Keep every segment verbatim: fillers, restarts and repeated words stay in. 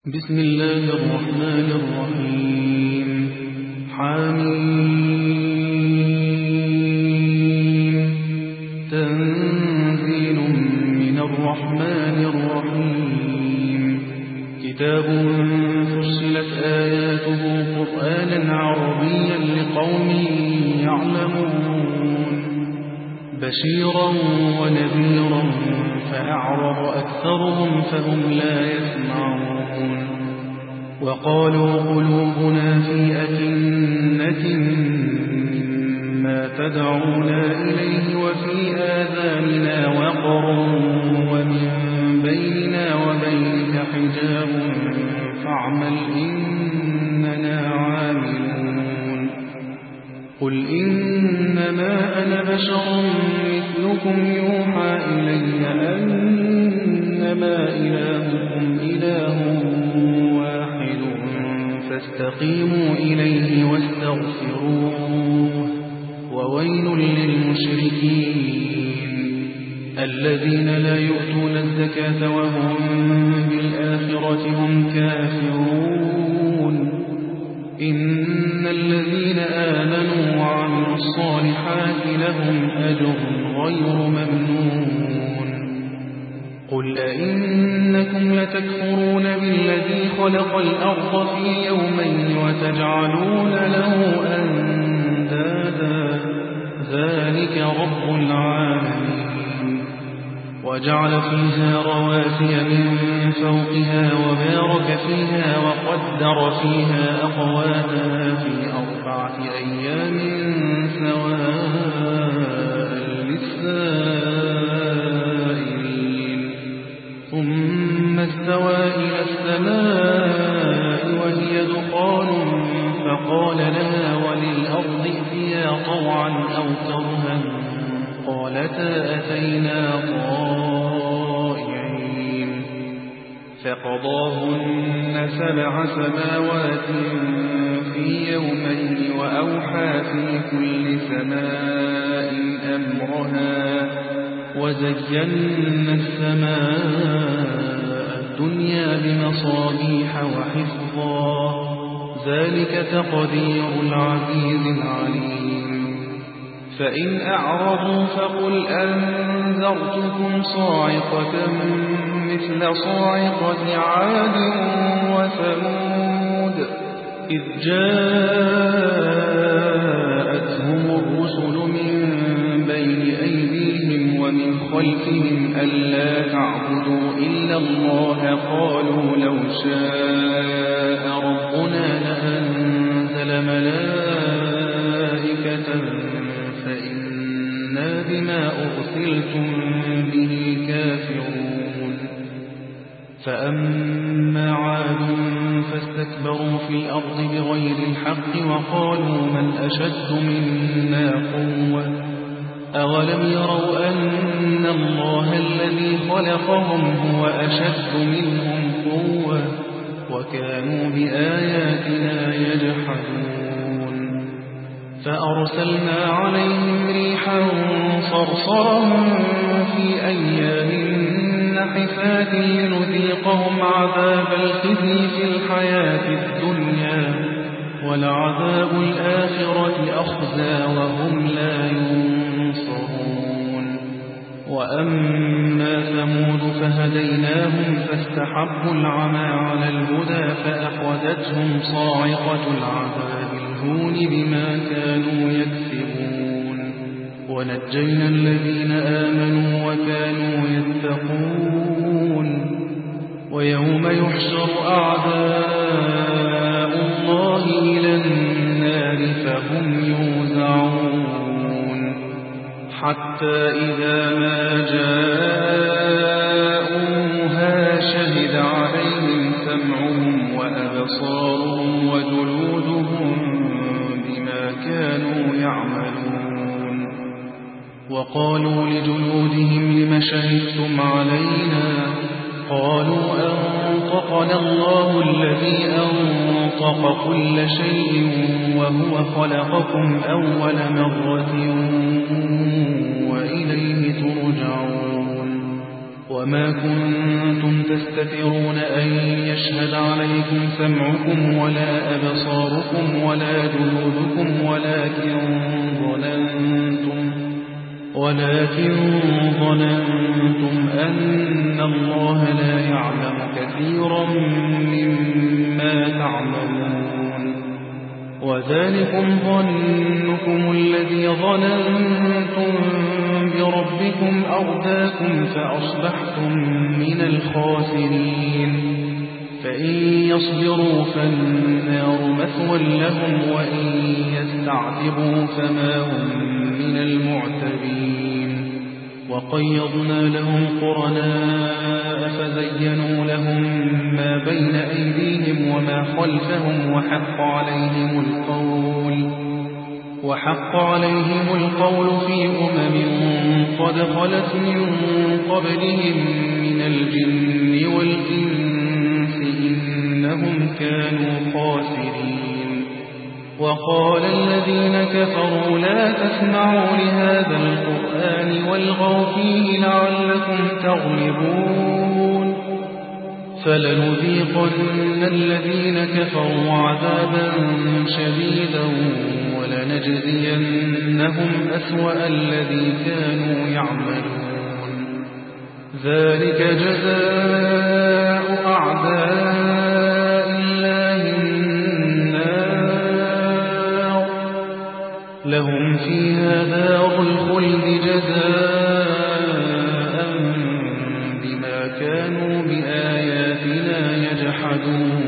بسم الله الرحمن الرحيم حميم تنزيل من الرحمن الرحيم كتاب فصلت آياته قرآنا عربيا لقوم يعلمون بشيرا ونذيرا فأعرض أكثرهم فهم لا يسمعون وقالوا قلوبنا في أكنة مما تدعونا إليه وفي آذاننا وقر ومن بيننا وبينك حجاب فاعمل إننا عاملون قل إنما أنا بشر مثلكم يوحى إلي أنما إلهكم إله واحد فاستقيموا إليه واستغفروه وويل للمشركين الذين لا يؤتون الزكاة وهم بالآخرة هم كافرون إن الذين آمنوا وعملوا الصالحات لهم أجر غير ممنون قل أئنكم لتكفرون بالذي خلق الأرض في يومين وتجعلون له أندادا ذلك رب العالمين وجعل فيها رواسي من فوقها وبارك فيها وقدر فيها أقواتها في أربعة أيام سواء للسائلين ثم استوى إلى السماء وهي دخان فقال لها وللأرض ائتيا طوعا أو كرها قالتا أتينا طائعين فقضاهن سبع سماوات في يومين وأوحى في كل سماء أمرها وزينا السماء الدنيا بمصابيح وحفظا ذلك تقدير العزيز العليم فإن أعرضوا فقل أنذرتكم صاعقة مثل صاعقة عاد وثمود إذ جاءتهم الرسل من بين أيديهم ومن خلفهم ألا تعبدوا إلا الله قالوا لو شاء ربنا لأنزل ملائكة فإنا بما أرسلتم به كافرون فأما عاد فاستكبروا في الأرض بغير الحق وقالوا من أشد منا قوة أولم يروا أن الله الذي خلقهم هو أشد منهم قوة وكانوا بآياتنا يجحدون فأرسلنا عليهم ريحا صرصرا في أيام نحسات لنذيقهم عذاب الخزي في الحياة الدنيا ولعذاب الآخرة أخزى وهم لا ينصرون وأما ثمود فهديناهم فاستحبوا العمى على الهدى فأخذتهم صاعقة العذاب الهون بما كانوا يكسبون ونجينا الذين آمنوا وكانوا يتقون ويوم يحشر أعداء الله إلى النار فهم يوزعون حتى إذا ما جاءوها شهد عليهم سمعهم وأبصارهم وجلودهم بما كانوا يعملون وقالوا لجلودهم لم شهدتم علينا قالوا أنطقنا الله الذي أنطق كل شيء وهو خلقكم أول مرة وإليه ترجعون وما كنتم تستترون أن يشهد عليكم سمعكم ولا أبصاركم ولا جلودكم ولكن ظننتم ولكن ظننتم أن الله لا يعلم كثيرا مما تعملون وذلكم ظنكم الذي ظننتم بربكم أرداكم فأصبحتم من الخاسرين فإن يصبروا فالنار مثوى لهم وإن يستعتبوا فما هم من المعتبين وقيضنا لهم قرناء فزينوا لهم ما بين أيديهم وما خلفهم وحق عليهم القول وحق عليهم القول في أمم قد خلت من قبلهم من الجن والإنس إنهم كانوا خاسرين وقال الذين كفروا لا تسمعوا لهذا القرآن والغوا فيه لعلكم تغلبون فلنذيقن الذين كفروا عذابا شديدا ولنجزينهم أسوأ الذي كانوا يعملون ذلك جزاء أعداء الله النار لهم فيها دار الخلد جزاء بما كانوا بآياتنا يجحدون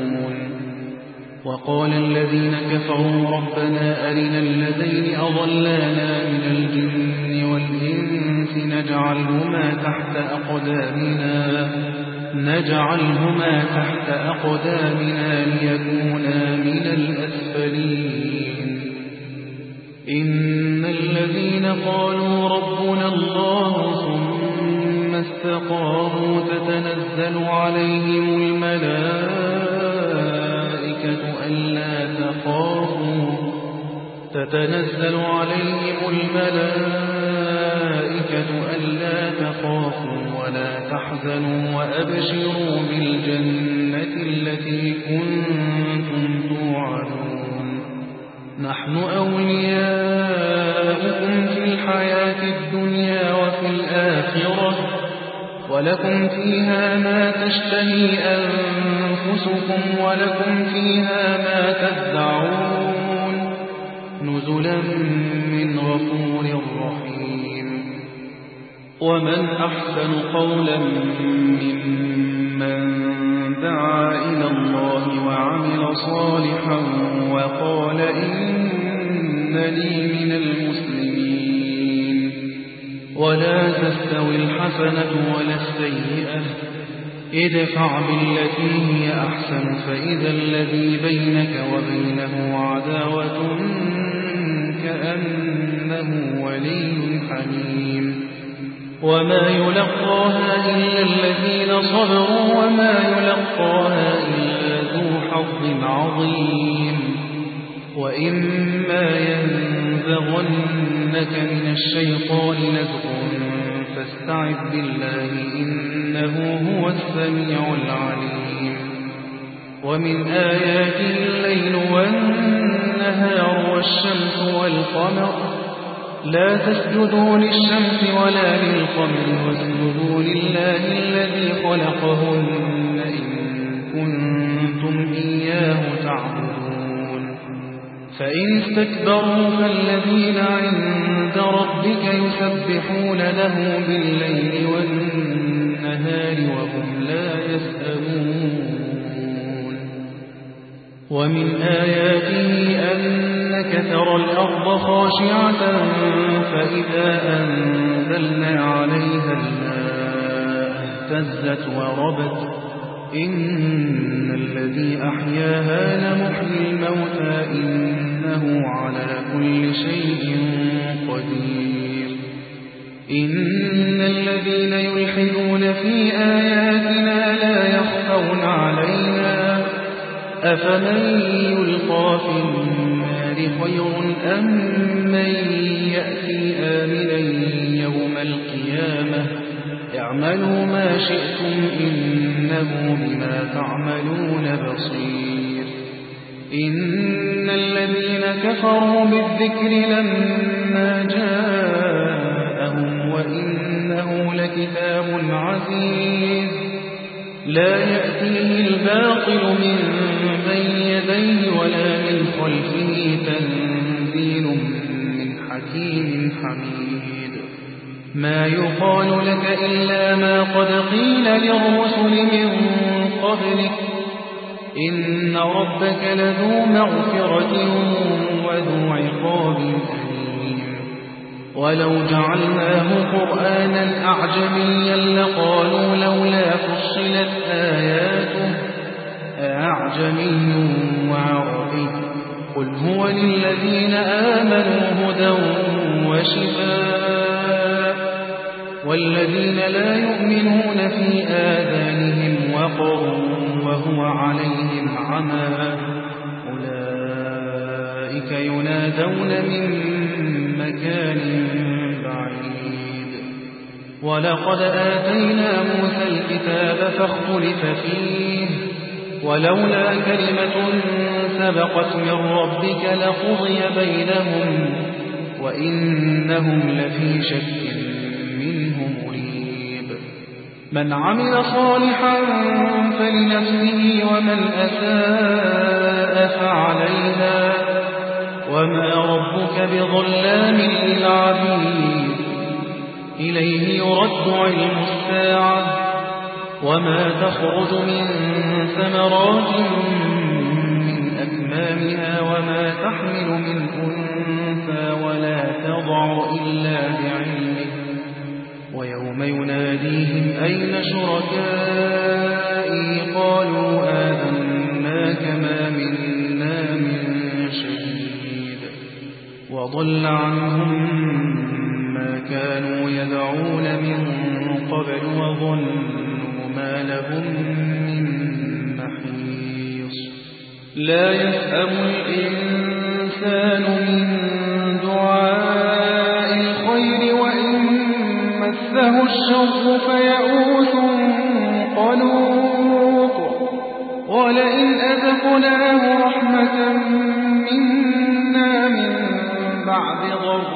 وقال الذين كفروا ربنا أرنا الذين أضلانا من الجن والإنس نجعلهما تحت أقدامنا نجعلهما تحت أقدامنا ليكونا من الأسفلين إن الذين قالوا ربنا الله ثم استقاموا تتنزل عليهم الملائكة ألا تخافوا تتنزل عليهم الملائكة ألا تخافوا ولا تحزنوا وأبشروا بالجنة التي كنتم توعدون نحن أولياؤكم في الحياة الدنيا وفي الآخرة ولكم فيها ما تشتهي أنفسكم ولكم فيها ما تدعون نزلا من غفور رحيم ومن أحسن قولا ممن دعا إلى الله وعمل صالحا وقال إنني من المسلمين ولا تستوي الحسنة ولا السيئة ادفع بالتي هي أحسن فإذا الذي بينك وبينه عداوة كأنه ولي حميم وما يلقاها إلا الذين صبروا وما يلقاها إلا ذو حظ عظيم وإما ينزغنك من الشيطان نزغ فاستعذ بالله إنه هو السميع العليم ومن آياته الليل والنهار والشمس والقمر لا تسجدوا للشمس ولا للقمر واسجدوا لله الذي خلقهن إن كنتم إياه تعبدون فإن استكبروا فالذين عند ربك يسبحون له بالليل والنهار وهم لا يسأمون ومن آياته أنك ترى الأرض خاشعة فإذا أنزلنا عليها الماء اهتزت وربت إن الذي أحياها لمحيي الموتى إنه على كل شيء قدير إن الذين يلحدون في آياتنا لا يخفون علينا أفمن يلقى في النار خير أم من يأتي آمنا يوم القيامة اعملوا ما شئتم إنه بما تعملون بصير إن الذين كفروا بالذكر لما جاءهم وإنه لكتاب عزيز لا يأتيه الباطل من بين يديه ولا من خلفه تنزيل من حكيم حميد ما يقال لك إلا ما قد قيل للرسل من قبلك إن ربك لذو مغفرة وذو عقاب أليم ولو جعلناه قرآنا أعجميا لقالوا لولا فصلت آياته أعجمي وعربي قل هو للذين آمنوا هدى وشفاء والذين لا يؤمنون في آذانهم وقر وهو عليهم عمى أولئك ينادون من مكان بعيد ولقد آتينا موسى الكتاب فاختلف فيه ولولا كلمة سبقت من ربك لقضي بينهم وإنهم لفي شك منه مريب من عمل صالحا فلنفسه ومن أساء فعليها وما ربك بظلام للعبيد إليه يرد علم الساعة وما تخرج من ثمرات من أكمامها وما تحمل من أنثى ولا تضع إلا بعلمه ويوم يناديهم أين شركائي قالوا آذناك ما منا من شهيد وضل عنهم ما كانوا يدعون من قبل وظنوا ما لهم من محيص لا يسأم الإنسان من دعاء الخير وإن مسه الشر فيئوس قنوط ولئن أذقناه رحمة منا من بعد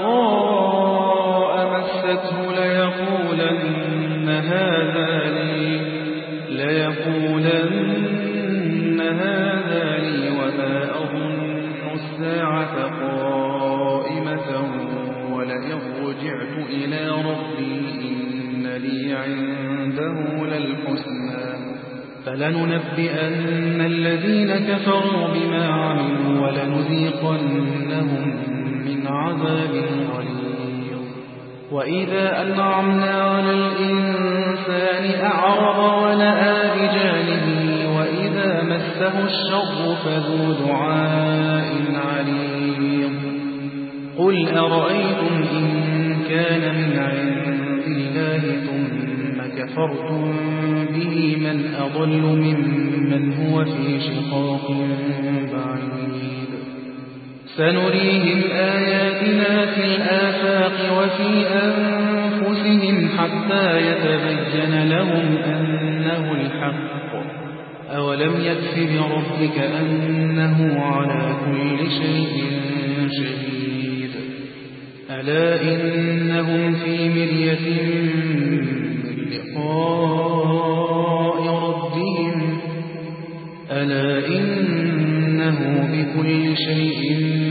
ضراء مسته ليقولن هذا لي ليقولن هذا لي وما أظن الساعة قائمة ولئن رجعت إلى ربي إن لي عنده للحسنى فلننبئن الذين كفروا بما عملوا ولنذيقنهم من عذاب غليظ وإذا أنعمنا على الإنسان أعرض ونأى بجانبه وإذا مسه الشر فذو دعاء عريض قل أرأيتم إن كان من عند الله ثم كفرتم به من أضل ممن هو في شقاق بعيد سنريهم آياتنا في الآفاق وفي أنفسهم حتى يتبين لهم أنه الحق أولم يكف بربك أنه على كل شيء شهيد ألا إنهم في مرية من لقاء ربهم ألا إنه بكل شيء